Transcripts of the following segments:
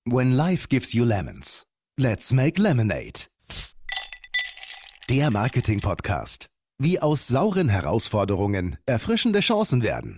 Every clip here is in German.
When life gives you lemons, let's make lemonade. Der Marketing-Podcast. Wie aus sauren Herausforderungen erfrischende Chancen werden.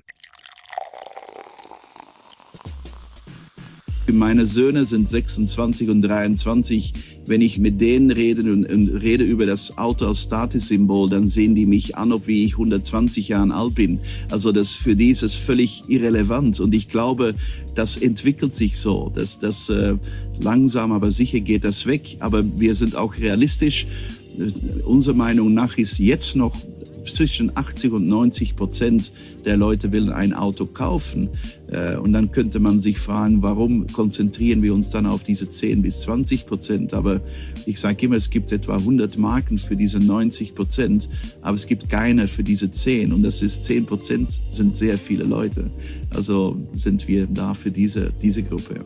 Meine Söhne sind 26 und 23. Wenn ich mit denen rede und rede über das Auto als Statussymbol, dann sehen die mich an, ob wie ich 120 Jahre alt bin. Also für die ist es völlig irrelevant. Und ich glaube, das entwickelt sich so. Das langsam, aber sicher geht das weg. Aber wir sind auch realistisch. Unserer Meinung nach ist jetzt noch zwischen 80 und 90% der Leute willen ein Auto kaufen. Und dann könnte man sich fragen, warum konzentrieren wir uns dann auf diese 10 bis 20%? Aber ich sage immer, es gibt etwa 100 Marken für diese 90%, aber es gibt keine für diese 10. Und das ist 10% sind sehr viele Leute. Also sind wir da für diese Gruppe.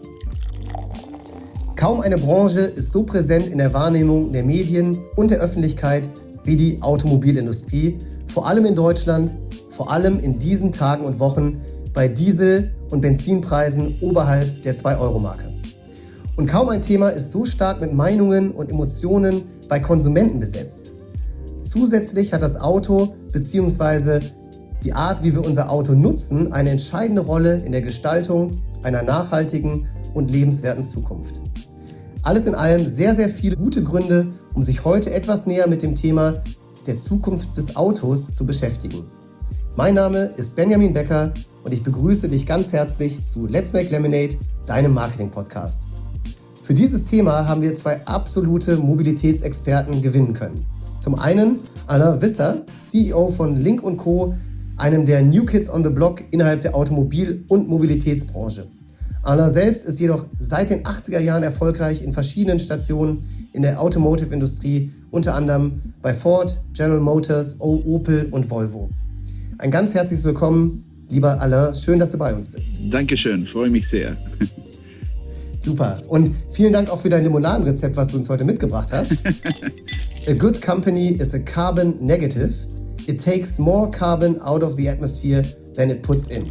Kaum eine Branche ist so präsent in der Wahrnehmung der Medien und der Öffentlichkeit wie die Automobilindustrie, vor allem in Deutschland, vor allem in diesen Tagen und Wochen bei Diesel- und Benzinpreisen oberhalb der 2-Euro-Marke. Und kaum ein Thema ist so stark mit Meinungen und Emotionen bei Konsumenten besetzt. Zusätzlich hat das Auto bzw. die Art, wie wir unser Auto nutzen, eine entscheidende Rolle in der Gestaltung einer nachhaltigen und lebenswerten Zukunft. Alles in allem sehr, sehr viele gute Gründe, um sich heute etwas näher mit dem Thema der Zukunft des Autos zu beschäftigen. Mein Name ist Benjamin Becker und ich begrüße dich ganz herzlich zu Let's Make Lemonade, deinem Marketing-Podcast. Für dieses Thema haben wir 2 absolute Mobilitätsexperten gewinnen können. Zum einen Alain Visser, CEO von Lynk & Co., einem der New Kids on the Block innerhalb der Automobil- und Mobilitätsbranche. Alain selbst ist jedoch seit den 80er Jahren erfolgreich in verschiedenen Stationen in der Automotive-Industrie, unter anderem bei Ford, General Motors, Opel und Volvo. Ein ganz herzliches Willkommen, lieber Alain. Schön, dass du bei uns bist. Dankeschön, freue mich sehr. Super. Und vielen Dank auch für dein Limonadenrezept, was du uns heute mitgebracht hast. A good company is a carbon negative. It takes more carbon out of the atmosphere than it puts in.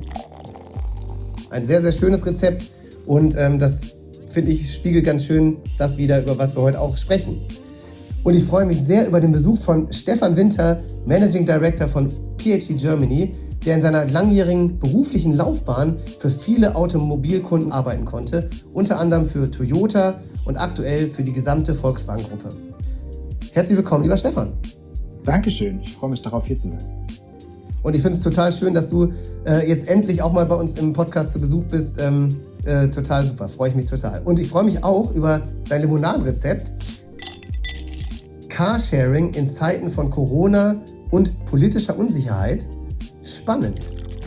Ein sehr, sehr schönes Rezept und das, finde ich, spiegelt ganz schön das wider, über was wir heute auch sprechen. Und ich freue mich sehr über den Besuch von Stefan Winter, Managing Director von PHE Germany, der in seiner langjährigen beruflichen Laufbahn für viele Automobilkunden arbeiten konnte, unter anderem für Toyota und aktuell für die gesamte Volkswagen-Gruppe. Herzlich willkommen, lieber Stefan. Dankeschön, ich freue mich darauf, hier zu sein. Und ich finde es total schön, dass du jetzt endlich auch mal bei uns im Podcast zu Besuch bist. Total super, freue ich mich total. Und ich freue mich auch über dein Limonadenrezept. Carsharing in Zeiten von Corona und politischer Unsicherheit. Spannend.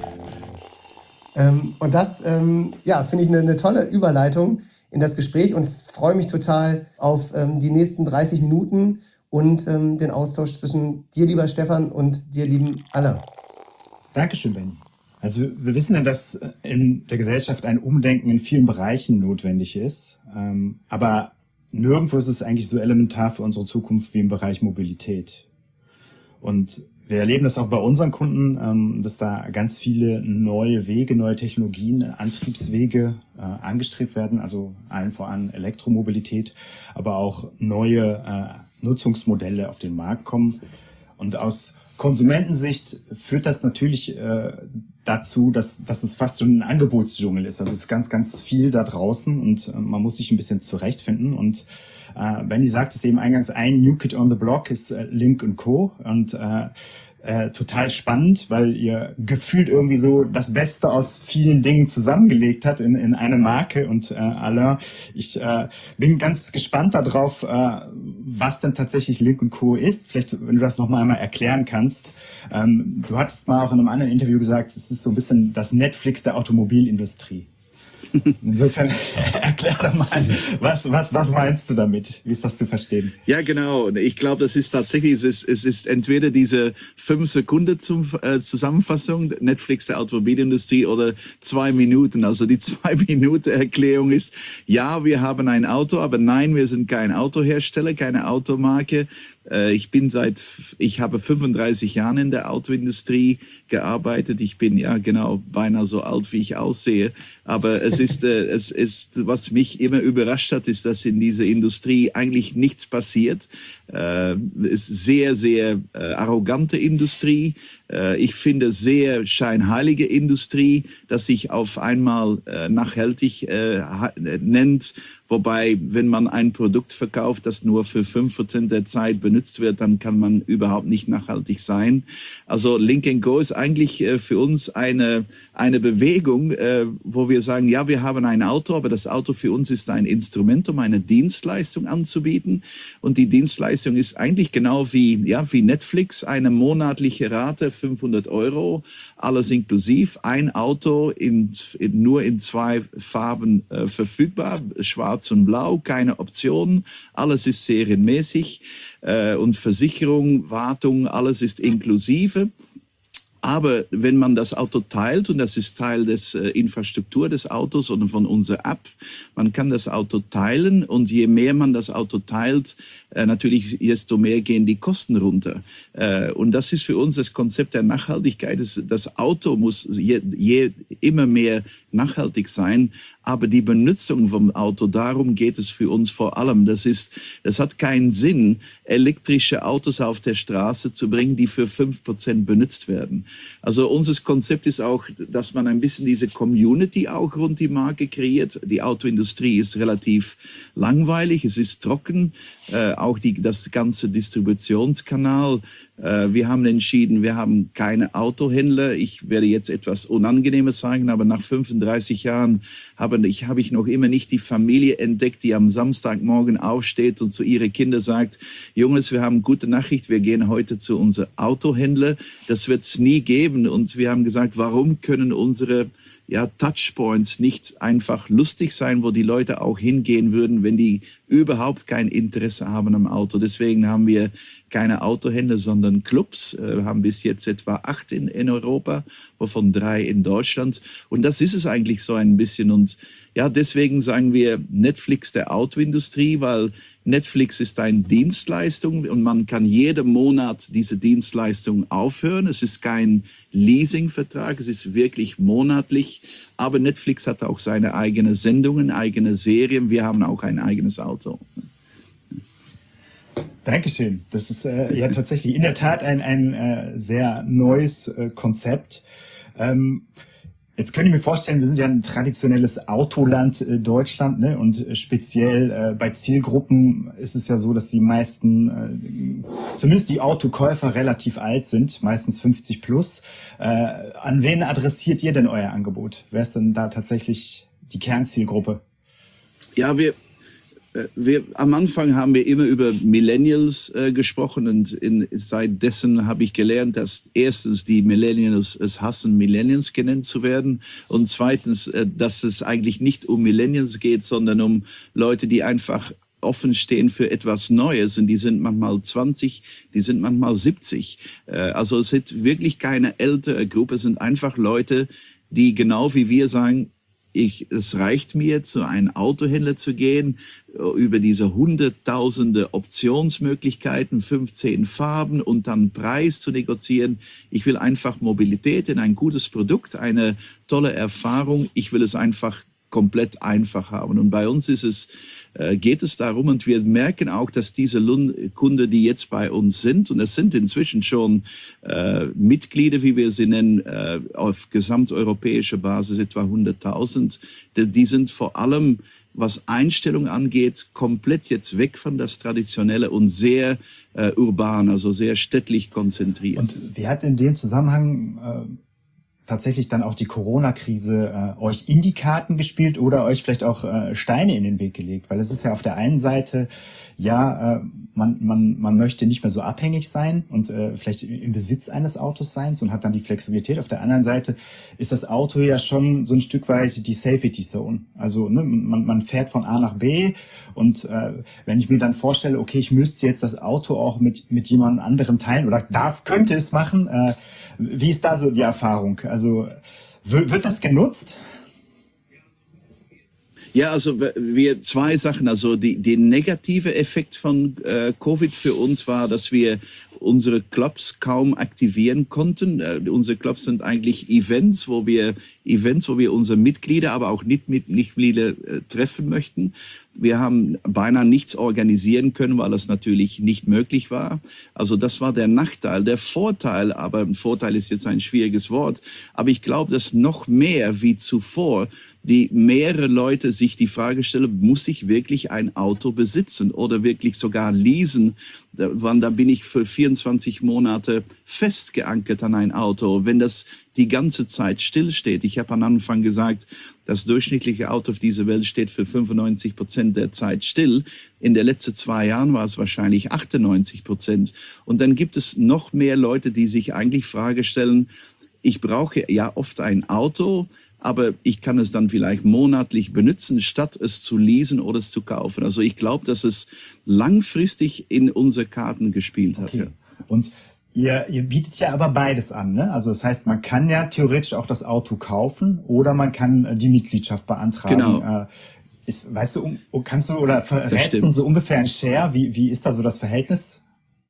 Und das finde ich eine tolle Überleitung in das Gespräch und freue mich total auf die nächsten 30 Minuten und den Austausch zwischen dir, lieber Stefan, und dir, lieben Alain. Dankeschön, Benny. Also wir wissen ja, dass in der Gesellschaft ein Umdenken in vielen Bereichen notwendig ist. Aber nirgendwo ist es eigentlich so elementar für unsere Zukunft wie im Bereich Mobilität. Und wir erleben das auch bei unseren Kunden, dass da ganz viele neue Wege, neue Technologien, Antriebswege angestrebt werden. Also allen voran Elektromobilität, aber auch neue Nutzungsmodelle auf den Markt kommen. Und aus Konsumentensicht führt das natürlich dazu, dass es fast so ein Angebotsdschungel ist. Also es ist ganz, ganz viel da draußen und man muss sich ein bisschen zurechtfinden. Und Benny sagt es eben eingangs, ein New Kid on the Block ist Lynk & Co. Und total spannend, weil ihr gefühlt irgendwie so das Beste aus vielen Dingen zusammengelegt hat in eine Marke. Und Alain, ich bin ganz gespannt darauf, was denn tatsächlich Lynk & Co. ist. Vielleicht, wenn du das noch einmal erklären kannst. Du hattest mal auch in einem anderen Interview gesagt, es ist so ein bisschen das Netflix der Automobilindustrie. Insofern erklär doch mal, was meinst du damit? Wie ist das zu verstehen? Ja, genau. Ich glaube, das ist tatsächlich, es ist entweder diese 5 Sekunden Zusammenfassung, Netflix der Automobilindustrie, oder 2 Minuten. Also die 2 Minuten Erklärung ist, ja, wir haben ein Auto, aber nein, wir sind kein Autohersteller, keine Automarke. Ich habe 35 Jahre in der Autoindustrie gearbeitet. Ich bin ja genau beinahe so alt, wie ich aussehe. Aber es es ist, was mich immer überrascht hat, ist, dass in dieser Industrie eigentlich nichts passiert. Es ist sehr, sehr arrogante Industrie. Ich finde sehr scheinheilige Industrie, dass sich auf einmal nachhaltig nennt. Wobei, wenn man ein Produkt verkauft, das nur für 5% der Zeit benutzt wird, dann kann man überhaupt nicht nachhaltig sein. Also Lynk & Co ist eigentlich für uns eine Bewegung, wo wir sagen, ja, wir haben ein Auto, aber das Auto für uns ist ein Instrument, um eine Dienstleistung anzubieten. Und die Dienstleistung ist eigentlich genau wie Netflix, eine monatliche Rate, 500 €, alles inklusiv. Ein Auto nur in 2 Farben verfügbar, schwarz und blau, keine Optionen, alles ist serienmäßig und Versicherung, Wartung, alles ist inklusive. Aber wenn man das Auto teilt, und das ist Teil des Infrastruktur des Autos oder von unserer App, man kann das Auto teilen und je mehr man das Auto teilt, natürlich desto mehr gehen die Kosten runter. Und das ist für uns das Konzept der Nachhaltigkeit. Das Auto muss immer mehr nachhaltig sein, aber die Benutzung vom Auto, darum geht es für uns vor allem. Das hat keinen Sinn, elektrische Autos auf der Straße zu bringen, die für 5% benutzt werden. Also unser Konzept ist auch, dass man ein bisschen diese Community auch rund die Marke kreiert. Die Autoindustrie ist relativ langweilig, es ist trocken, auch das ganze Distributionskanal. Wir haben entschieden, wir haben keine Autohändler. Ich werde jetzt etwas Unangenehmes sagen, aber nach 35 Jahren habe ich noch immer nicht die Familie entdeckt, die am Samstagmorgen aufsteht und zu ihren Kindern sagt, Jungs, wir haben gute Nachricht, wir gehen heute zu unserem Autohändler. Das wird es nie geben. Und wir haben gesagt, warum können unsere Touchpoints nicht einfach lustig sein, wo die Leute auch hingehen würden, wenn die überhaupt kein Interesse haben am Auto. Deswegen haben wir keine Autohändler, sondern Clubs. Wir haben bis jetzt etwa 8 in Europa, wovon 3 in Deutschland. Und das ist es eigentlich so ein bisschen. Und ja, deswegen sagen wir Netflix der Autoindustrie, weil Netflix ist eine Dienstleistung und man kann jeden Monat diese Dienstleistung aufhören. Es ist kein Leasingvertrag, es ist wirklich monatlich. Aber Netflix hat auch seine eigenen Sendungen, eigene Serien. Wir haben auch ein eigenes Auto. Dankeschön. Das ist ja tatsächlich in der Tat ein sehr neues Konzept. Jetzt könnte ich mir vorstellen, wir sind ja ein traditionelles Autoland Deutschland, ne? Und speziell bei Zielgruppen ist es ja so, dass die meisten, zumindest die Autokäufer, relativ alt sind, meistens 50 plus. An wen adressiert ihr denn euer Angebot? Wer ist denn da tatsächlich die Kernzielgruppe? Ja, am Anfang haben wir immer über Millennials gesprochen und seit dessen habe ich gelernt, dass erstens die Millennials es hassen, Millennials genannt zu werden und zweitens, dass es eigentlich nicht um Millennials geht, sondern um Leute, die einfach offen stehen für etwas Neues und die sind manchmal 20, die sind manchmal 70. Also es ist wirklich keine ältere Gruppe, es sind einfach Leute, die genau wie wir sagen, es reicht mir, zu einem Autohändler zu gehen, über diese hunderttausende Optionsmöglichkeiten, 15 Farben und dann Preis zu negozieren. Ich will einfach Mobilität in ein gutes Produkt, eine tolle Erfahrung. Ich will es einfach komplett einfach haben. Und bei uns geht es darum, und wir merken auch, dass diese Kunden, die jetzt bei uns sind, und es sind inzwischen schon Mitglieder, wie wir sie nennen, auf gesamteuropäischer Basis etwa 100.000, die sind vor allem, was Einstellung angeht, komplett jetzt weg von das Traditionelle und sehr urban, also sehr städtlich konzentriert. Und wie hat in dem Zusammenhang tatsächlich dann auch die Corona-Krise euch in die Karten gespielt oder euch vielleicht auch Steine in den Weg gelegt? Weil es ist ja auf der einen Seite, man möchte nicht mehr so abhängig sein und vielleicht im Besitz eines Autos sein und hat dann die Flexibilität. Auf der anderen Seite ist das Auto ja schon so ein Stück weit die Safety Zone. Also man fährt von A nach B und wenn ich mir dann vorstelle, okay, ich müsste jetzt das Auto auch mit jemand anderem teilen oder könnte es machen, wie ist da so die Erfahrung? Also wird das genutzt? Ja, also wir 2 Sachen. Also die negative Effekt von Covid für uns war, dass wir unsere Clubs kaum aktivieren konnten. Unsere Clubs sind eigentlich Events, wo wir Events, wo wir unsere Mitglieder, aber auch Mitglieder treffen möchten. Wir haben beinahe nichts organisieren können, weil es natürlich nicht möglich war. Also das war der Nachteil. Der Vorteil, aber ein Vorteil ist jetzt ein schwieriges Wort, aber ich glaube, dass noch mehr wie zuvor die mehrere Leute sich die Frage stellen, muss ich wirklich ein Auto besitzen oder wirklich sogar leasen? Da bin ich für 24 Monate festgeankert an ein Auto, wenn das die ganze Zeit stillsteht. Ich habe am Anfang gesagt, das durchschnittliche Auto auf dieser Welt steht für 95% der Zeit still. In den letzten 2 Jahren war es wahrscheinlich 98%. Und dann gibt es noch mehr Leute, die sich eigentlich Frage stellen, ich brauche ja oft ein Auto, aber ich kann es dann vielleicht monatlich benutzen, statt es zu leasen oder es zu kaufen. Also ich glaube, dass es langfristig in unsere Karten gespielt hat. Okay. Und ihr bietet ja aber beides an, ne? Also das heißt, man kann ja theoretisch auch das Auto kaufen oder man kann die Mitgliedschaft beantragen. Genau. Weißt du, kannst du oder verrätst du so ungefähr ein Share? Wie ist da so das Verhältnis?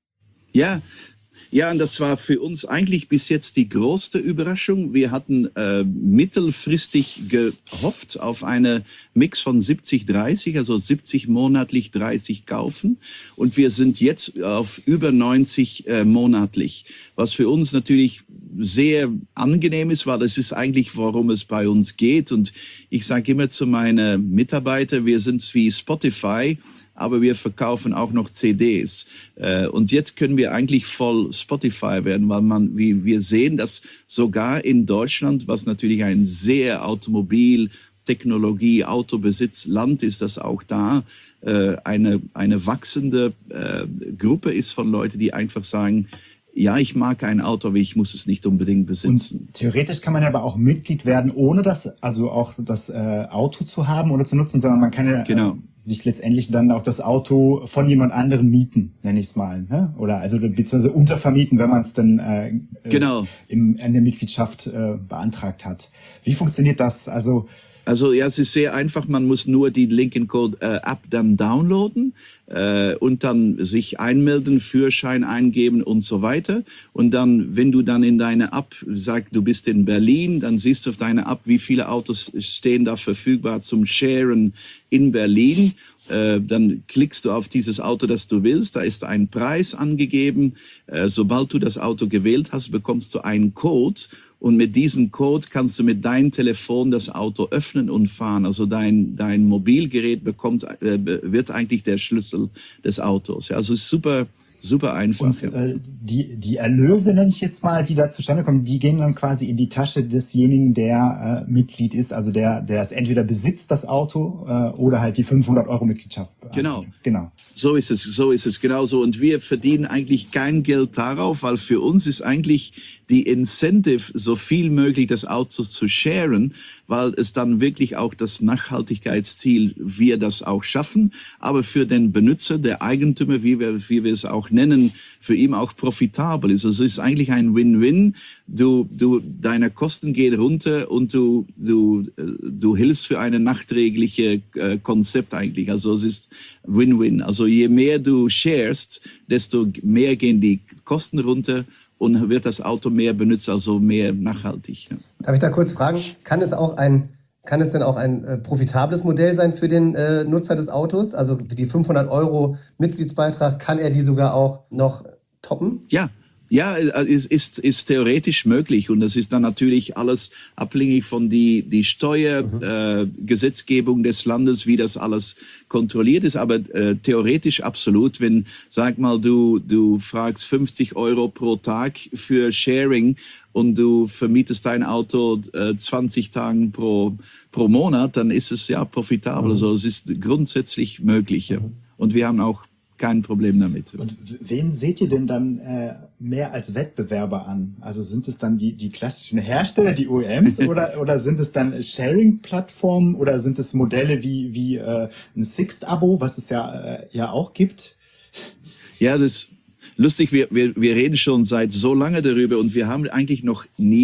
Ja, und das war für uns eigentlich bis jetzt die größte Überraschung. Wir hatten mittelfristig gehofft auf eine Mix von 70-30, also 70 monatlich, 30 kaufen. Und wir sind jetzt auf über 90 monatlich, was für uns natürlich sehr angenehm ist, weil es ist eigentlich, worum es bei uns geht. Und ich sage immer zu meinen Mitarbeitern, wir sind wie Spotify, aber wir verkaufen auch noch CDs. Und jetzt können wir eigentlich voll Spotify werden, weil wir sehen, dass sogar in Deutschland, was natürlich ein sehr Automobiltechnologie, Autobesitzland ist, dass auch da eine wachsende Gruppe ist von Leuten, die einfach sagen, ja, ich mag ein Auto, aber ich muss es nicht unbedingt besitzen. Und theoretisch kann man ja aber auch Mitglied werden, ohne das Auto zu haben oder zu nutzen, sondern man kann ja sich letztendlich dann auch das Auto von jemand anderem mieten, nenne ich es mal, ne? Oder also beziehungsweise untervermieten, wenn man es dann in der Mitgliedschaft beantragt hat. Wie funktioniert das? Also ja, es ist sehr einfach. Man muss nur die Lincoln Code App dann downloaden und dann sich einmelden, Führerschein eingeben und so weiter. Und dann, wenn du dann in deine App sagst, du bist in Berlin, dann siehst du auf deiner App, wie viele Autos stehen da verfügbar zum Sharen in Berlin. Dann klickst du auf dieses Auto, das du willst. Da ist ein Preis angegeben. Sobald du das Auto gewählt hast, bekommst du einen Code. Und mit diesem Code kannst du mit deinem Telefon das Auto öffnen und fahren. Also dein Mobilgerät wird eigentlich der Schlüssel des Autos. Ja, also super einfach. Und die Erlöse, nenne ich jetzt mal, die da zustande kommen, die gehen dann quasi in die Tasche desjenigen, der Mitglied ist, also der es entweder besitzt, das Auto, oder halt die 500 € Mitgliedschaft. Genau. So ist es genauso. Und wir verdienen eigentlich kein Geld darauf, weil für uns ist eigentlich die Incentive, so viel möglich das Auto zu sharen, weil es dann wirklich auch das Nachhaltigkeitsziel, wir das auch schaffen, aber für den Benutzer, der Eigentümer, wie wir es auch nennen, für ihn auch profitabel ist. Also es ist eigentlich ein Win-Win. Deine Kosten gehen runter und du hilfst für eine nachträgliche Konzept eigentlich. Also es ist Win-Win. Also je mehr du sharest, desto mehr gehen die Kosten runter und wird das Auto mehr benutzt, also mehr nachhaltig. Ja. Darf ich da kurz fragen, kann es denn auch ein profitables Modell sein für den Nutzer des Autos? Also die 500 € Mitgliedsbeitrag, kann er die sogar auch noch toppen? Ja, es ist theoretisch möglich und das ist dann natürlich alles abhängig von die Steuergesetzgebung des Landes, wie das alles kontrolliert ist. Aber theoretisch absolut, wenn, sag mal, du fragst 50 € pro Tag für Sharing und du vermietest dein Auto 20 Tagen pro Monat, dann ist es ja profitabel. Also es ist grundsätzlich möglich. Ja. Und wir haben auch kein Problem damit. Und wen seht ihr denn dann mehr als Wettbewerber an? Also sind es dann die klassischen Hersteller, die OEMs, oder sind es dann Sharing-Plattformen oder sind es Modelle wie ein Sixt-Abo, was es ja auch gibt? Ja, das ist lustig, wir reden schon seit so lange darüber und wir haben eigentlich noch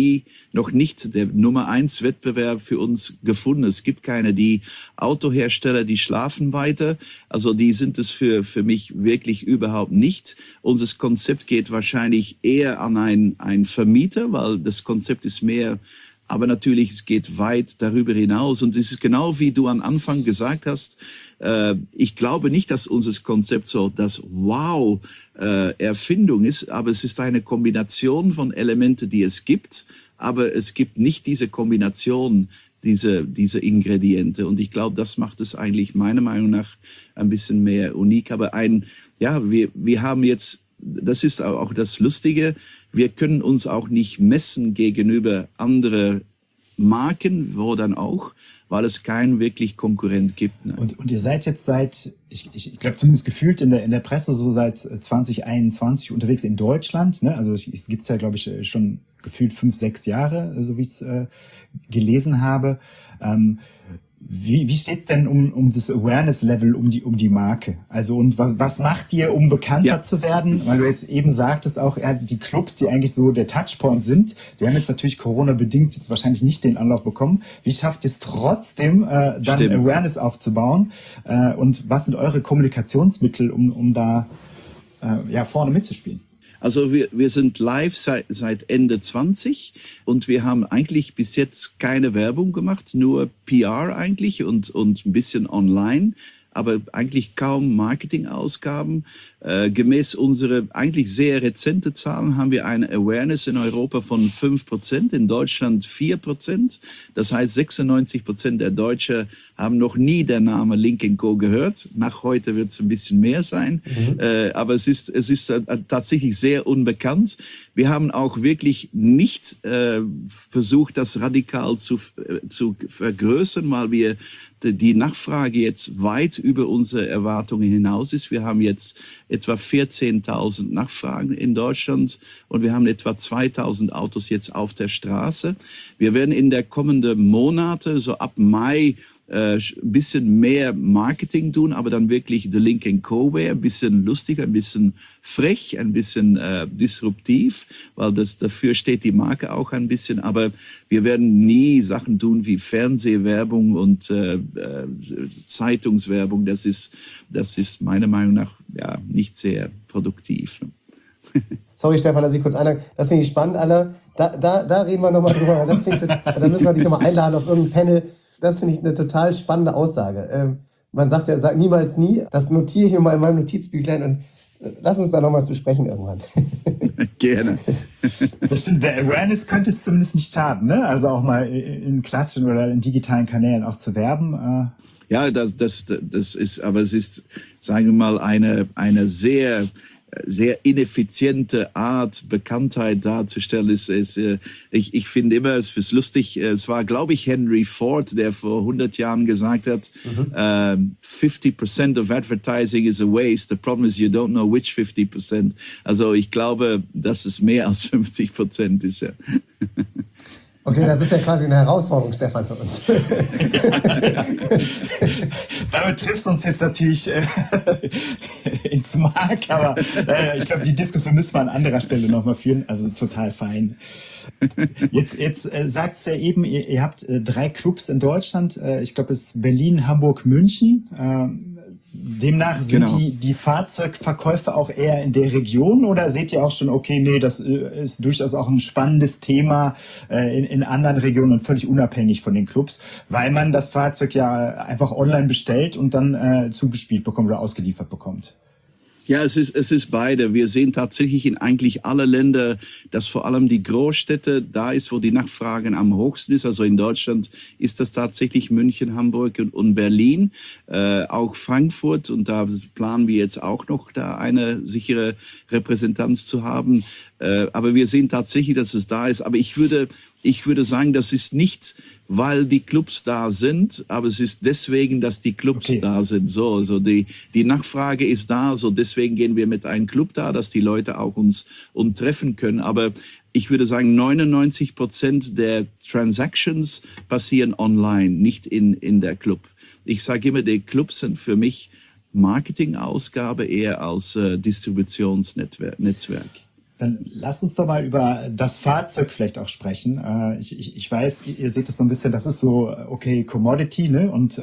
nicht der Nummer 1 Wettbewerb für uns gefunden. Es gibt keine. Die Autohersteller, die schlafen weiter. Also die sind es für mich wirklich überhaupt nicht. Unser Konzept geht wahrscheinlich eher an einen Vermieter, weil das Konzept ist mehr Aber natürlich, es geht weit darüber hinaus. Und es ist genau wie du am Anfang gesagt hast, ich glaube nicht, dass unser Konzept so das Wow-Erfindung ist, aber es ist eine Kombination von Elementen, die es gibt, aber es gibt nicht diese Kombination, diese Ingrediente. Und ich glaube, das macht es eigentlich meiner Meinung nach ein bisschen mehr unik. Aber wir haben jetzt, das ist auch das Lustige, wir können uns auch nicht messen gegenüber andere Marken, wo dann auch, weil es keinen wirklich Konkurrent gibt. Ne? Und ihr seid jetzt ich glaube zumindest gefühlt in der Presse so seit 2021 unterwegs in Deutschland. Ne? Also es gibt's ja, glaube ich, schon gefühlt 5-6 Jahre, so wie ich es gelesen habe. Wie steht's denn um das Awareness-Level, um die Marke? Also und was macht ihr, um bekannter zu werden? Weil du jetzt eben sagtest auch, die Clubs, die eigentlich so der Touchpoint sind, die haben jetzt natürlich Corona-bedingt jetzt wahrscheinlich nicht den Anlauf bekommen. Wie schafft ihr es trotzdem, dann Awareness aufzubauen? Und was sind eure Kommunikationsmittel, um da vorne mitzuspielen? Also wir sind live seit Ende 20 und wir haben eigentlich bis jetzt keine Werbung gemacht, nur PR eigentlich und ein bisschen online, aber eigentlich kaum Marketingausgaben. Gemäß unsere eigentlich sehr rezente Zahlen haben wir eine Awareness in Europa von 5%, in Deutschland 4%. Das heißt, 96% der Deutschen haben noch nie den Namen Lynk & Co gehört. Nach heute wird es ein bisschen mehr sein. Aber es ist tatsächlich sehr unbekannt. Wir haben auch wirklich nicht versucht, das radikal zu vergrößern, weil wir die Nachfrage jetzt weit über unsere Erwartungen hinaus ist. Wir haben jetzt etwa 14.000 Nachfragen in Deutschland und wir haben etwa 2.000 Autos jetzt auf der Straße. Wir werden in der kommenden Monate, so ab Mai, ein bisschen mehr Marketing tun, aber dann wirklich The Lynk & Co Way, ein bisschen lustiger, ein bisschen frech, ein bisschen disruptiv, weil dafür steht die Marke auch ein bisschen, aber wir werden nie Sachen tun wie Fernsehwerbung und Zeitungswerbung. Das ist meiner Meinung nach nicht sehr produktiv. Sorry, Stefan, dass ich kurz einhake. Das finde ich spannend, Alter. Da reden wir nochmal drüber. Da müssen wir dich nochmal einladen auf irgendein Panel. Das finde ich eine total spannende Aussage. Man sagt niemals nie. Das notiere ich mir mal in meinem Notizbüchlein und lass uns da nochmal zu sprechen irgendwann. Gerne. Das stimmt, der Awareness könnte es zumindest nicht schaden, ne? Also auch mal in klassischen oder in digitalen Kanälen auch zu werben. Ja, das ist, aber es ist, sagen wir mal, eine sehr ineffiziente Art, Bekanntheit darzustellen. Ich finde immer, es ist lustig, es war, glaube ich, Henry Ford, der vor 100 Jahren gesagt hat, 50% of advertising is a waste. The problem is you don't know which 50%. Also ich glaube, dass es mehr als 50% ist. Ja. Okay, das ist ja quasi eine Herausforderung, Stefan, für uns. Damit triffst du uns jetzt natürlich ins Mark, aber ich glaube, die Diskussion müssen wir an anderer Stelle nochmal führen, also total fein. Jetzt sagst du ja eben, ihr habt 3 Clubs in Deutschland, ich glaube, es ist Berlin, Hamburg, München. Demnach sind die Fahrzeugverkäufe auch eher in der Region oder seht ihr auch schon, okay, nee, das ist durchaus auch ein spannendes Thema in anderen Regionen und völlig unabhängig von den Clubs, weil man das Fahrzeug ja einfach online bestellt und dann zugespielt bekommt oder ausgeliefert bekommt? Ja, es ist beide. Wir sehen tatsächlich in eigentlich alle Länder, dass vor allem die Großstädte da ist, wo die Nachfrage am höchsten ist. Also in Deutschland ist das tatsächlich München, Hamburg und Berlin, auch Frankfurt. Und da planen wir jetzt auch noch da eine sichere Repräsentanz zu haben. Aber wir sehen tatsächlich, dass es da ist. Aber ich würde sagen, das ist nicht, weil die Clubs da sind, aber es ist deswegen, dass die Clubs da sind. So die Nachfrage ist da, so deswegen gehen wir mit einem Club da, dass die Leute auch uns treffen können. Aber ich würde sagen, 99% der Transactions passieren online, nicht in der Club. Ich sage immer, die Clubs sind für mich Marketingausgabe eher als Distributionsnetzwerk. Dann lass uns doch mal über das Fahrzeug vielleicht auch sprechen. Ich weiß, ihr seht das so ein bisschen, das ist so, okay, Commodity, ne? Und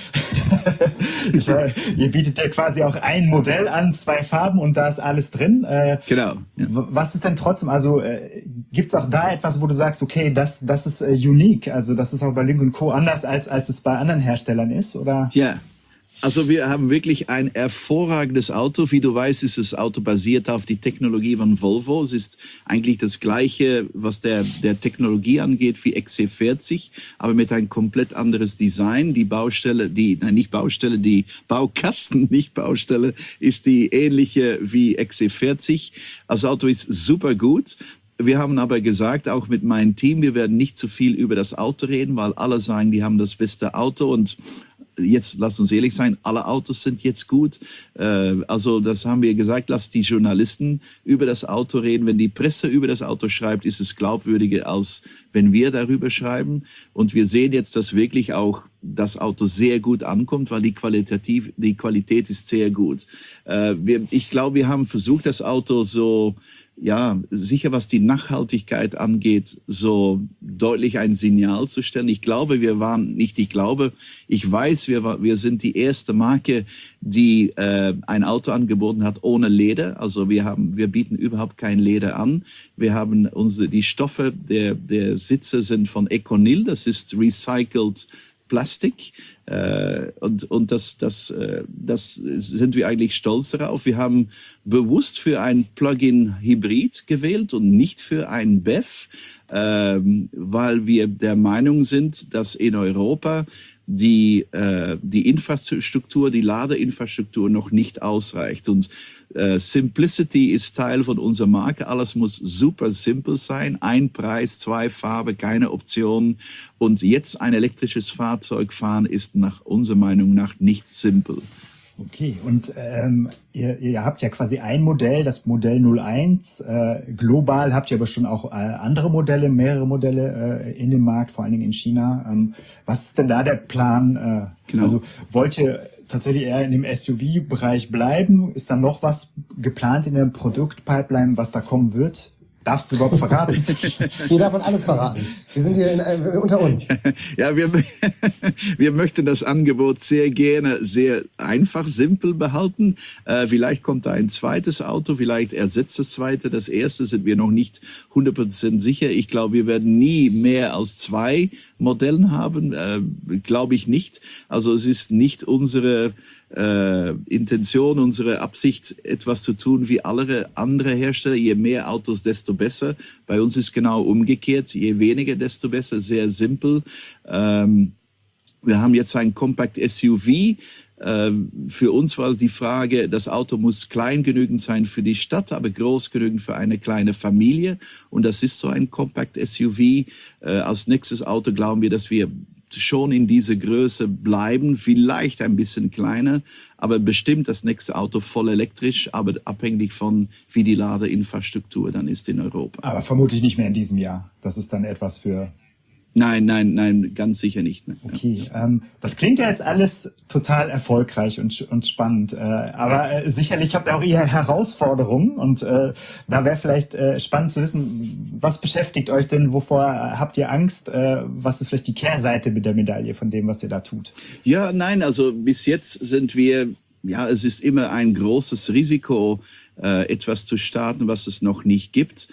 ihr bietet ja quasi auch ein Modell an, 2 Farben und da ist alles drin. Genau. Ja. Was ist denn trotzdem, also Gibt's auch da etwas, wo du sagst, okay, das ist unique, also das ist auch bei Lynk & Co. anders, als es bei anderen Herstellern ist, oder? Ja. Also wir haben wirklich ein hervorragendes Auto. Wie du weißt, ist das Auto basiert auf die Technologie von Volvo. Es ist eigentlich das Gleiche, was der Technologie angeht, wie XC40, aber mit ein komplett anderes Design. Die Baukasten, nicht Baustelle, ist die ähnliche wie XC40. Das Auto ist super gut. Wir haben aber gesagt, auch mit meinem Team, wir werden nicht zu viel über das Auto reden, weil alle sagen, die haben das beste Auto und jetzt, lasst uns ehrlich sein, alle Autos sind jetzt gut. Also das haben wir gesagt, lasst die Journalisten über das Auto reden. Wenn die Presse über das Auto schreibt, ist es glaubwürdiger, als wenn wir darüber schreiben. Und wir sehen jetzt, dass wirklich auch das Auto sehr gut ankommt, weil die Qualität ist sehr gut. Ich glaube, wir haben versucht, das Auto so, ja, sicher was die Nachhaltigkeit angeht, so deutlich ein Signal zu stellen. Ich weiß, wir sind die erste Marke, die ein Auto angeboten hat ohne Leder. Also wir bieten überhaupt kein Leder an. Wir haben die Stoffe der Sitze sind von Econil, das ist recycled Plastik, und das sind wir eigentlich stolz darauf. Wir haben bewusst für ein Plug-in-Hybrid gewählt und nicht für ein BEV, weil wir der Meinung sind, dass in Europa die Infrastruktur, die Ladeinfrastruktur noch nicht ausreicht. Und Simplicity ist Teil von unserer Marke. Alles muss super simpel sein. Ein Preis, 2 Farben, keine Optionen. Und jetzt ein elektrisches Fahrzeug fahren ist nach unserer Meinung nach nicht simpel. Okay, und ihr habt ja quasi ein Modell, das Modell 01. Global habt ihr aber schon auch andere Modelle, mehrere Modelle in dem Markt, vor allen Dingen in China. Was ist denn da der Plan? Genau. Also wollt ihr tatsächlich eher in dem SUV-Bereich bleiben? Ist da noch was geplant in der Produktpipeline, was da kommen wird? Darfst du überhaupt verraten? Hier darf man alles verraten. Wir sind hier unter uns. Ja, wir möchten das Angebot sehr gerne sehr einfach, simpel behalten. Vielleicht kommt da ein zweites Auto, vielleicht ersetzt das zweite. Das erste sind wir noch nicht 100% sicher. Ich glaube, wir werden nie mehr als 2 Modellen haben. Glaube ich nicht. Also es ist nicht unsere Intention, unsere Absicht, etwas zu tun wie alle andere Hersteller. Je mehr Autos, desto besser. Bei uns ist genau umgekehrt. Je weniger, desto besser. Sehr simpel. Wir haben jetzt ein Compact SUV. Für uns war die Frage, das Auto muss klein genügend sein für die Stadt, aber groß genügend für eine kleine Familie. Und das ist so ein Compact SUV. Als nächstes Auto glauben wir, dass wir schon in dieser Größe bleiben, vielleicht ein bisschen kleiner, aber bestimmt das nächste Auto voll elektrisch, aber abhängig von, wie die Ladeinfrastruktur dann ist in Europa. Aber vermutlich nicht mehr in diesem Jahr. Das ist dann etwas für... Nein, ganz sicher nicht. Ne? Okay, das klingt ja jetzt alles total erfolgreich und spannend, aber sicherlich habt ihr auch eher Herausforderungen und da wäre vielleicht spannend zu wissen, was beschäftigt euch denn, wovor habt ihr Angst, was ist vielleicht die Kehrseite mit der Medaille von dem, was ihr da tut? Ja, nein, also bis jetzt sind wir, ja, es ist immer ein großes Risiko, etwas zu starten, was es noch nicht gibt.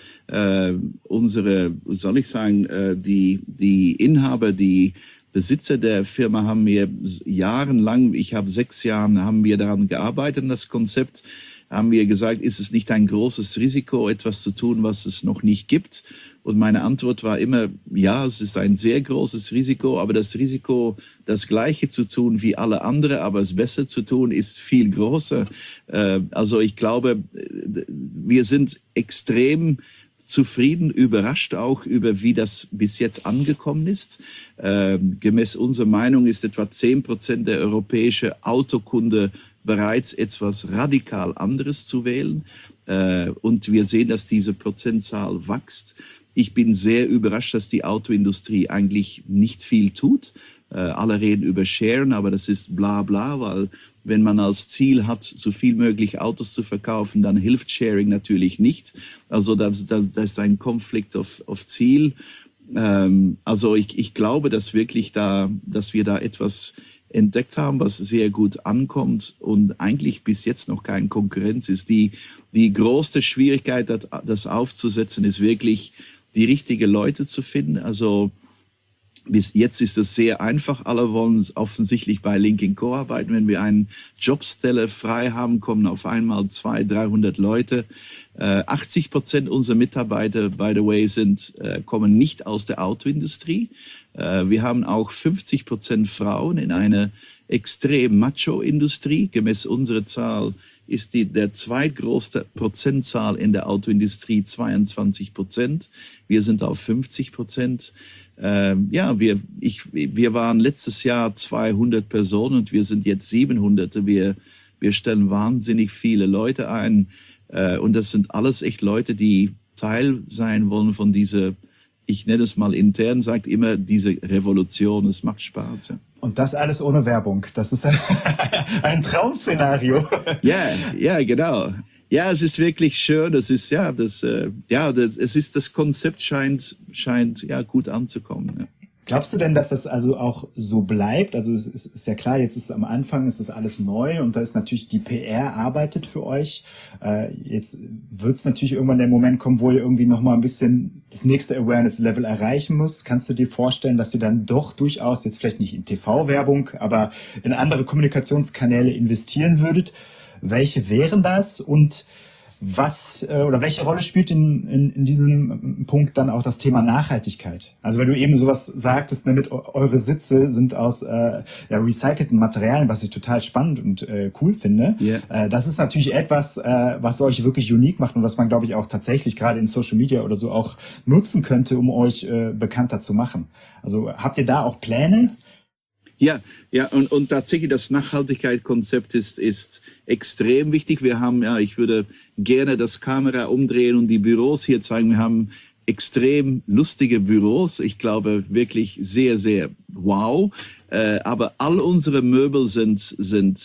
Die Inhaber, die Besitzer der Firma haben mir jahrelang, ich habe 6 Jahre, haben wir daran gearbeitet, das Konzept, haben wir gesagt, ist es nicht ein großes Risiko, etwas zu tun, was es noch nicht gibt? Und meine Antwort war immer, ja, es ist ein sehr großes Risiko, aber das Risiko, das Gleiche zu tun wie alle anderen, aber es besser zu tun, ist viel größer. Also ich glaube, wir sind extrem zufrieden, überrascht auch über, wie das bis jetzt angekommen ist. Gemäß unserer Meinung ist etwa 10% der europäischen Autokunde bereits etwas radikal anderes zu wählen. Und wir sehen, dass diese Prozentzahl wächst. Ich bin sehr überrascht, dass die Autoindustrie eigentlich nicht viel tut. Alle reden über Sharen, aber das ist bla bla, weil wenn man als Ziel hat, so viel möglich Autos zu verkaufen, dann hilft Sharing natürlich nicht. Also das ist ein Konflikt auf Ziel. Also ich glaube, dass wir da etwas entdeckt haben, was sehr gut ankommt und eigentlich bis jetzt noch keine Konkurrenz ist. Die größte Schwierigkeit, das aufzusetzen, ist wirklich die richtigen Leute zu finden. Also bis jetzt ist es sehr einfach. Alle wollen offensichtlich bei Link & Co arbeiten. Wenn wir eine Jobstelle frei haben, kommen auf einmal 200-300 Leute. 80% unserer Mitarbeiter, by the way, kommen nicht aus der Autoindustrie. Wir haben auch 50% Frauen in einer extrem Macho-Industrie. Gemäß unserer Zahl ist der zweitgrößte Prozentzahl in der Autoindustrie 22%. Wir sind auf 50%. Wir waren letztes Jahr 200 Personen und wir sind jetzt 700. Wir stellen wahnsinnig viele Leute ein. Und das sind alles echt Leute, die Teil sein wollen von dieser, ich nenne es mal intern, sagt immer, diese Revolution. Es macht Spaß. Ja. Und das alles ohne Werbung. Das ist ein Traum-Szenario. Ja, genau. Ja, es ist wirklich schön. Es ist das Konzept scheint gut anzukommen. Ja. Glaubst du denn, dass das also auch so bleibt? Also es ist ja klar, jetzt ist am Anfang ist das alles neu und da ist natürlich die PR arbeitet für euch. Jetzt wird es natürlich irgendwann der Moment kommen, wo ihr irgendwie noch mal ein bisschen das nächste Awareness-Level erreichen müsst. Kannst du dir vorstellen, dass ihr dann doch durchaus jetzt vielleicht nicht in TV-Werbung, aber in andere Kommunikationskanäle investieren würdet? Welche wären das und welche Rolle spielt in diesem Punkt dann auch das Thema Nachhaltigkeit? Also weil du eben sowas sagtest, damit eure Sitze sind aus recycelten Materialien, was ich total spannend und cool finde. Yeah. Das ist natürlich etwas, was euch wirklich unique macht und was man, glaube ich, auch tatsächlich gerade in Social Media oder so auch nutzen könnte, um euch bekannter zu machen. Also habt ihr da auch Pläne? Ja, und tatsächlich das Nachhaltigkeitskonzept ist extrem wichtig. Wir haben, ich würde gerne das Kamera umdrehen und die Büros hier zeigen. Wir haben extrem lustige Büros. Ich glaube wirklich sehr, sehr wow. Aber all unsere Möbel sind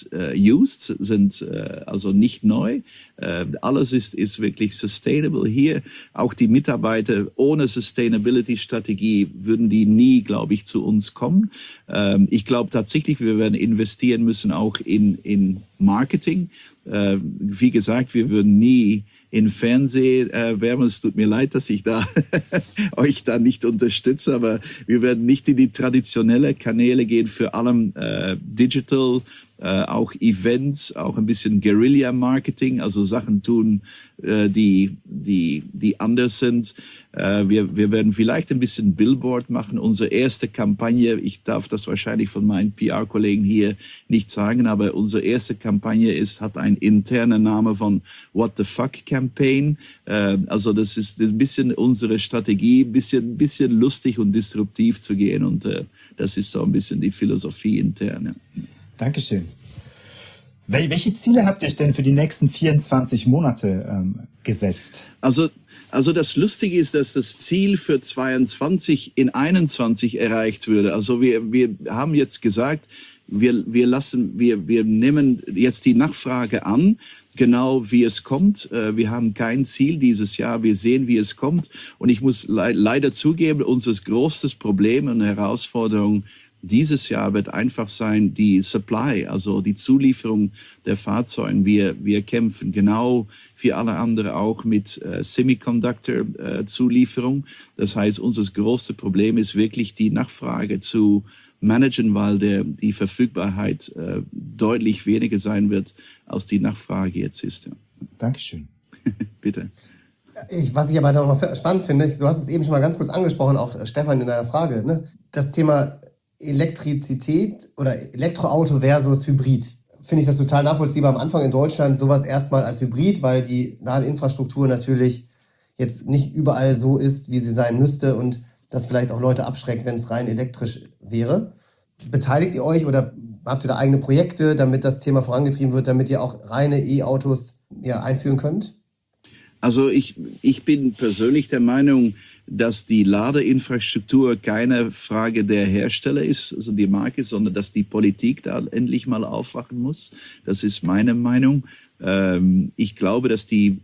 used, sind also nicht neu. Alles ist wirklich sustainable hier. Auch die Mitarbeiter ohne Sustainability-Strategie würden die nie, glaube ich, zu uns kommen. Ich glaube tatsächlich, wir werden investieren müssen auch in Marketing. Wie gesagt, wir würden nie in Fernsehen werben. Es tut mir leid, dass ich da euch da nicht unterstütze, aber wir werden nicht in die traditionelle Kanäle gehen, für allem Digital, auch Events, auch ein bisschen Guerilla-Marketing, also Sachen tun, die anders sind. Wir werden vielleicht ein bisschen Billboard machen. Unsere erste Kampagne, ich darf das wahrscheinlich von meinen PR-Kollegen hier nicht sagen, aber unsere erste Kampagne hat einen internen Namen von What the Fuck Campaign. Also das ist ein bisschen unsere Strategie, ein bisschen lustig und disruptiv zu gehen und das ist so ein bisschen die Philosophie intern. Ja. Dankeschön. Welche Ziele habt ihr denn für die nächsten 24 Monate gesetzt? Also das Lustige ist, dass das Ziel für 22 in 21 erreicht würde. Also wir haben jetzt gesagt, wir nehmen jetzt die Nachfrage an, genau wie es kommt. Wir haben kein Ziel dieses Jahr. Wir sehen, wie es kommt. Und ich muss leider zugeben, unser großes Problem und Herausforderung dieses Jahr wird einfach sein, die Supply, also die Zulieferung der Fahrzeuge. Wir kämpfen genau wie alle anderen auch mit Semiconductor-Zulieferung. Das heißt, unser großes Problem ist wirklich die Nachfrage zu managen, weil die Verfügbarkeit deutlich weniger sein wird, als die Nachfrage jetzt ist. Ja. Dankeschön. Bitte. Was ich aber noch spannend finde, du hast es eben schon mal ganz kurz angesprochen, auch Stefan in deiner Frage, ne? Das Thema Elektrizität oder Elektroauto versus Hybrid. Finde ich das total nachvollziehbar. Am Anfang in Deutschland sowas erstmal als Hybrid, weil die Ladeinfrastruktur natürlich jetzt nicht überall so ist, wie sie sein müsste und das vielleicht auch Leute abschreckt, wenn es rein elektrisch wäre. Beteiligt ihr euch oder habt ihr da eigene Projekte, damit das Thema vorangetrieben wird, damit ihr auch reine E-Autos einführen könnt? Also ich bin persönlich der Meinung, dass die Ladeinfrastruktur keine Frage der Hersteller ist, also die Marke, sondern dass die Politik da endlich mal aufwachen muss. Das ist meine Meinung. Ich glaube, dass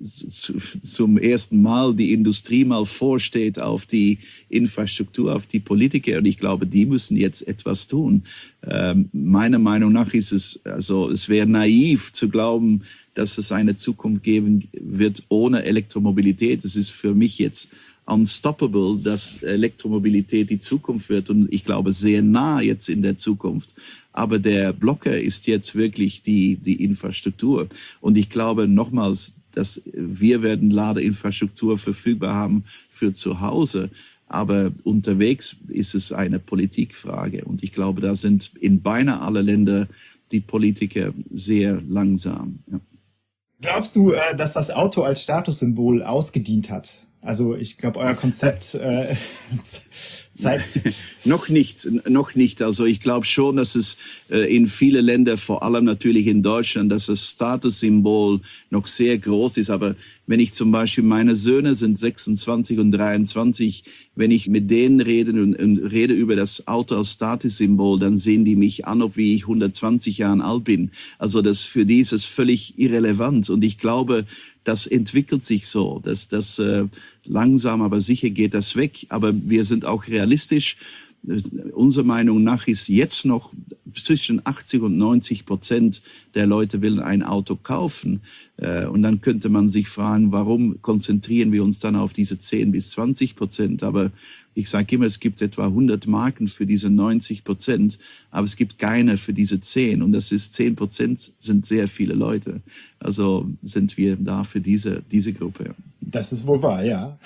zum ersten Mal die Industrie mal vorsteht auf die Infrastruktur, auf die Politiker. Und ich glaube, die müssen jetzt etwas tun. Meiner Meinung nach es wäre naiv zu glauben, dass es eine Zukunft geben wird ohne Elektromobilität. Das ist für mich jetzt unstoppable, dass Elektromobilität die Zukunft wird und ich glaube sehr nah jetzt in der Zukunft. Aber der Blocker ist jetzt wirklich die Infrastruktur. Und ich glaube nochmals, dass wir werden Ladeinfrastruktur verfügbar haben für zu Hause. Aber unterwegs ist es eine Politikfrage. Und ich glaube, da sind in beinahe alle Länder die Politiker sehr langsam. Ja. Glaubst du, dass das Auto als Statussymbol ausgedient hat? Also ich glaube, euer Konzept zeigt... Noch nicht. Also ich glaube schon, dass es in viele Länder, vor allem natürlich in Deutschland, dass das Statussymbol noch sehr groß ist. Aber wenn ich zum Beispiel, meine Söhne sind 26 und 23, wenn ich mit denen rede und rede über das Auto als Statussymbol, dann sehen die mich an, ob wie ich 120 Jahre alt bin. Also das für die ist es völlig irrelevant. Und ich glaube, das entwickelt sich so, dass das langsam aber sicher geht das weg. Aber wir sind auch realistisch. Unserer Meinung nach ist jetzt noch zwischen 80% und 90% der Leute willen ein Auto kaufen. Und dann könnte man sich fragen, warum konzentrieren wir uns dann auf diese 10-20%? Aber ich sage immer, es gibt etwa 100 Marken für diese 90%, aber es gibt keine für diese 10. Und das ist 10% sind sehr viele Leute. Also sind wir da für diese Gruppe. Das ist wohl wahr, ja.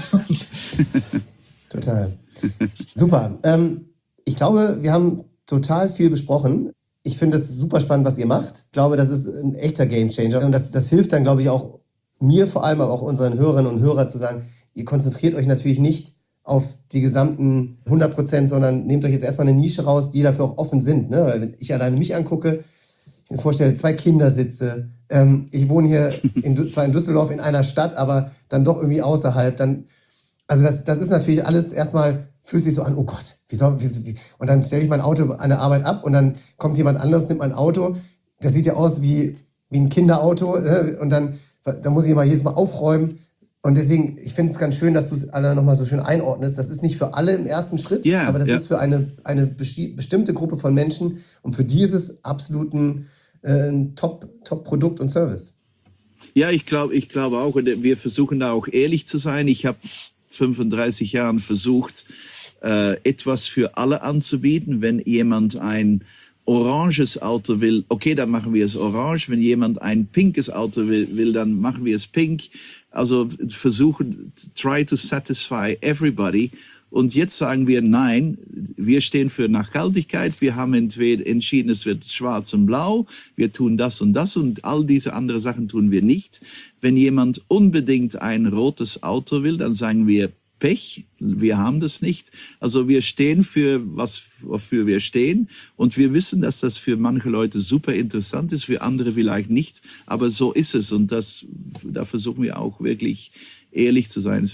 Total. Super. Ich glaube, wir haben total viel besprochen. Ich finde es super spannend, was ihr macht. Ich glaube, das ist ein echter Gamechanger. Und das hilft dann, glaube ich, auch mir vor allem, aber auch unseren Hörerinnen und Hörern zu sagen, ihr konzentriert euch natürlich nicht auf die gesamten 100%, sondern nehmt euch jetzt erstmal eine Nische raus, die dafür auch offen sind. Ne? Weil wenn ich alleine mich angucke, ich mir vorstelle, 2 Kindersitze. Ich wohne hier zwar in Düsseldorf in einer Stadt, aber dann doch irgendwie außerhalb. Also das ist natürlich alles erstmal, fühlt sich so an, oh Gott, wie und dann stelle ich mein Auto an der Arbeit ab und dann kommt jemand anderes, nimmt mein Auto, das sieht ja aus wie ein Kinderauto und dann muss ich mal jedes Mal aufräumen. Und deswegen, ich finde es ganz schön, dass du es alle nochmal so schön einordnest. Das ist nicht für alle im ersten Schritt, aber das ist für eine bestimmte Gruppe von Menschen und für die ist es absolut ein Top-Produkt und Service. Ja, ich glaube auch, und wir versuchen da auch ehrlich zu sein. Ich habe 35 Jahren versucht, etwas für alle anzubieten. Wenn jemand ein oranges Auto will, okay, dann machen wir es orange. Wenn jemand ein pinkes Auto will, dann machen wir es pink. Also versuchen, try to satisfy everybody. Und jetzt sagen wir, nein, wir stehen für Nachhaltigkeit. Wir haben entweder entschieden, es wird schwarz und blau. Wir tun das und all diese andere Sachen tun wir nicht. Wenn jemand unbedingt ein rotes Auto will, dann sagen wir Pech. Wir haben das nicht. Also wir stehen für wofür wir stehen. Und wir wissen, dass das für manche Leute super interessant ist, für andere vielleicht nicht. Aber so ist es. Und da versuchen wir auch wirklich ehrlich zu sein.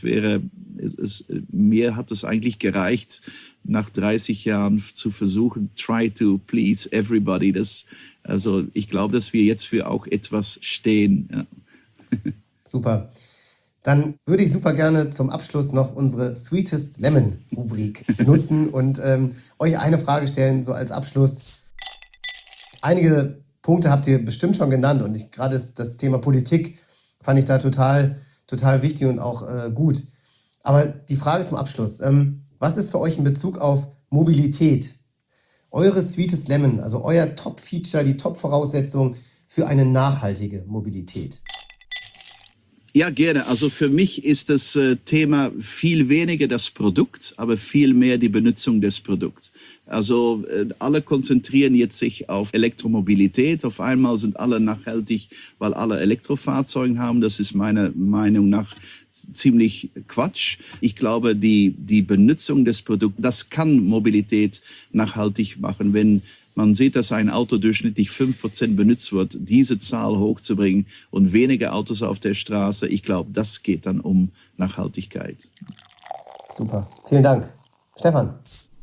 Mir hat es eigentlich gereicht, nach 30 Jahren zu versuchen, try to please everybody. Also ich glaube, dass wir jetzt für auch etwas stehen. Ja. Super. Dann würde ich super gerne zum Abschluss noch unsere Sweetest Lemon Rubrik benutzen und euch eine Frage stellen, so als Abschluss. Einige Punkte habt ihr bestimmt schon genannt und gerade das Thema Politik fand ich da total wichtig und auch gut. Aber die Frage zum Abschluss. Was ist für euch in Bezug auf Mobilität eure Sweetest Lemon, also euer Top-Feature, die Top-Voraussetzung für eine nachhaltige Mobilität? Ja, gerne. Also für mich ist das Thema viel weniger das Produkt, aber viel mehr die Benutzung des Produkts. Also alle konzentrieren jetzt sich auf Elektromobilität. Auf einmal sind alle nachhaltig, weil alle Elektrofahrzeuge haben. Das ist meiner Meinung nach ziemlich Quatsch. Ich glaube, die Benutzung des Produkts, das kann Mobilität nachhaltig machen, wenn man sieht, dass ein Auto durchschnittlich 5% benutzt wird, diese Zahl hochzubringen und weniger Autos auf der Straße. Ich glaube, das geht dann um Nachhaltigkeit. Super, vielen Dank. Stefan?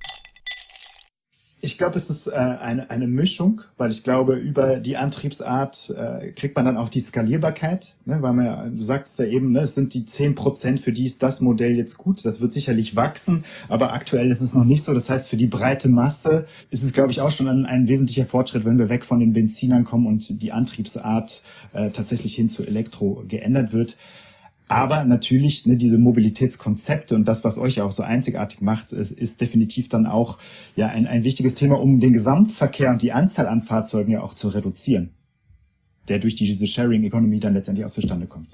Ich glaube, es ist eine Mischung, weil ich glaube, über die Antriebsart kriegt man dann auch die Skalierbarkeit, ne? Weil du sagst ja eben, ne, es sind die 10%, für die ist das Modell jetzt gut. Das wird sicherlich wachsen, aber aktuell ist es noch nicht so. Das heißt, für die breite Masse ist es, glaube ich, auch schon ein wesentlicher Fortschritt, wenn wir weg von den Benzinern kommen und die Antriebsart tatsächlich hin zu Elektro geändert wird. Aber natürlich, ne, diese Mobilitätskonzepte und das, was euch ja auch so einzigartig macht, ist definitiv dann auch ja ein wichtiges Thema, um den Gesamtverkehr und die Anzahl an Fahrzeugen ja auch zu reduzieren, der durch diese Sharing Economy dann letztendlich auch zustande kommt.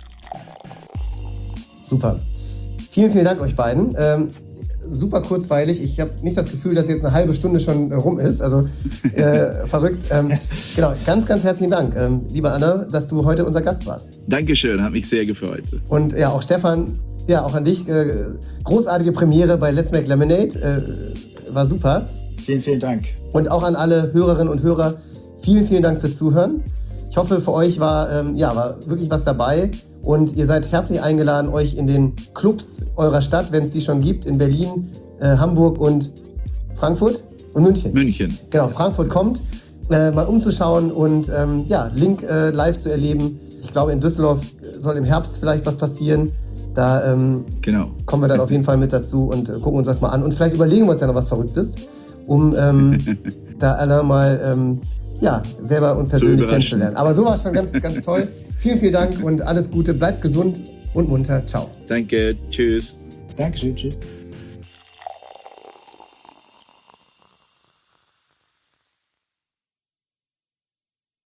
Super. Vielen, vielen Dank euch beiden. Super kurzweilig. Ich habe nicht das Gefühl, dass jetzt eine halbe Stunde schon rum ist. Also verrückt. Genau, ganz, ganz herzlichen Dank, lieber Anna, dass du heute unser Gast warst. Dankeschön, hat mich sehr gefreut. Und ja, auch Stefan, ja, auch an dich. Großartige Premiere bei Let's Make Lemonade. War super. Vielen, vielen Dank. Und auch an alle Hörerinnen und Hörer, vielen, vielen Dank fürs Zuhören. Ich hoffe, für euch war wirklich was dabei. Und ihr seid herzlich eingeladen, euch in den Clubs eurer Stadt, wenn es die schon gibt, in Berlin, Hamburg und Frankfurt und München. München. Genau, Frankfurt kommt, mal umzuschauen und Link live zu erleben. Ich glaube, in Düsseldorf soll im Herbst vielleicht was passieren. Da kommen wir dann auf jeden Fall mit dazu und gucken uns das mal an. Und vielleicht überlegen wir uns ja noch was Verrücktes, um da alle mal selber und persönlich kennenzulernen. Aber so war es schon ganz, ganz toll. Vielen, vielen Dank und alles Gute. Bleibt gesund und munter. Ciao. Danke. Tschüss. Dankeschön. Tschüss.